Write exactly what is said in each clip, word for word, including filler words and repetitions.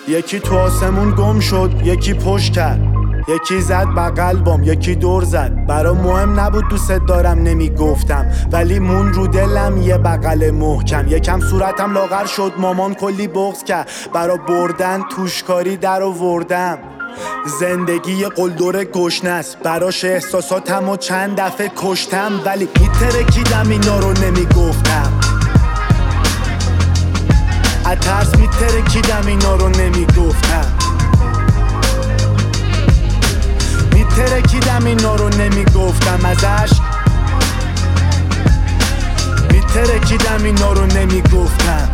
یکی تو آسمون گم شد، یکی پشت کرد، یکی زد بقلبم، یکی دور زد. برا مهم نبود دوست دارم نمیگفتم، ولی مون رو دلم یه بغل محکم. یکم صورتم لاغر شد، مامان کلی بغض کرد، برا بردن توشکاری در آوردم. زندگی یه قلدر گشنست، براش احساساتم و چند دفعه کشتم، ولی میترکیدم اینا رو نمیگفتم. از ترس میترکیدم اینا رو نمیگفتم. میترکیدم اینا رو نمیگفتم ازش. میترکیدم اینا رو نمیگفتم.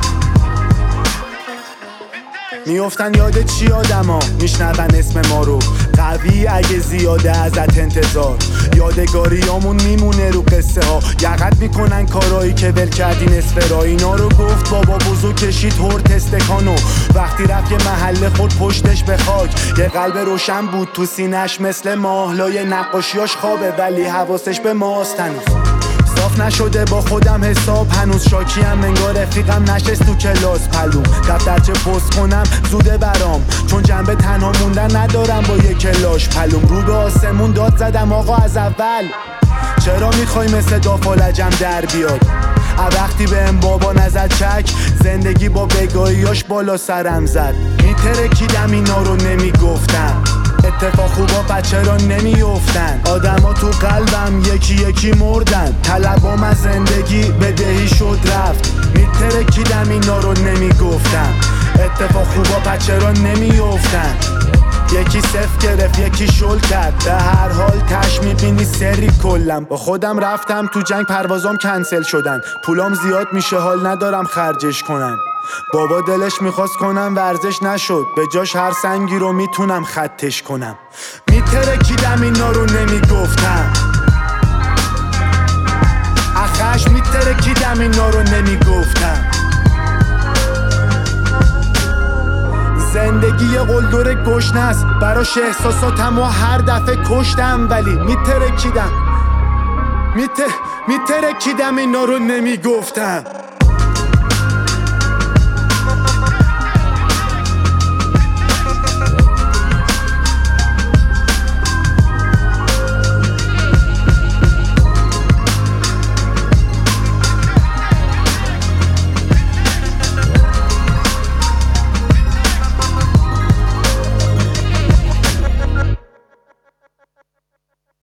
میافتن یاد چی آدما، میشنون اسم ما رو قوی اگه زیاده ازت انتظار. یادگاریامون میمونه رو قصه ها، یقت میکنن کارایی که ول کردی نصف را. اینا رو گفت بابا بزرگ کشید هورت استکانو، وقتی رفت یه محله خود پشتش به خاک. یه قلب روشن بود تو سینش مثل ماه، لای نقاشیاش خوابه ولی حواسش به ماست هنوز. صاف نشده با خودم حساب هنوز، شاکیم انگار رفیقم نشست تو کلاس پلوم. دفترچه پست کنم زوده برام، چون جنبه تنها موندن ندارم با یه کلاش پلوم. رو به آسمون داد زدم آقا از اول، چرا میخوای مثل دافالجم در بیاد؟ وقتی به ام بابا نزد چک، زندگی با بگاهیاش بالا سرم زد. میترکیدم اینا رو نمیگفتم، اتفاق خوبا بچه را نمیافتن. آدما تو قلبم یکی یکی مردن، طلبام از زندگی بدهی شد رفت. میترکیدم اینا رو نمیگفتم، اتفاق خوبا بچه را نمیافتن. یکی صفر گرفت یکی شل کرد، به هر حال تش میبینی سری کلم. با خودم رفتم تو جنگ، پروازام کنسل شدن، پولام زیاد میشه حال ندارم خرجش کنم. بابا دلش میخواست کنم ورزش نشد، به جاش هر سنگی رو میتونم خطش کنم. میترکیدم اینا رو نمیگفتم، اخش میترکیدم اینا رو نمیگفتم. زندگی یه قلدر گشنه است، براش احساساتم و هر دفعه کشتم، ولی میترکیدم میت... میترکیدم اینا رو نمیگفتم.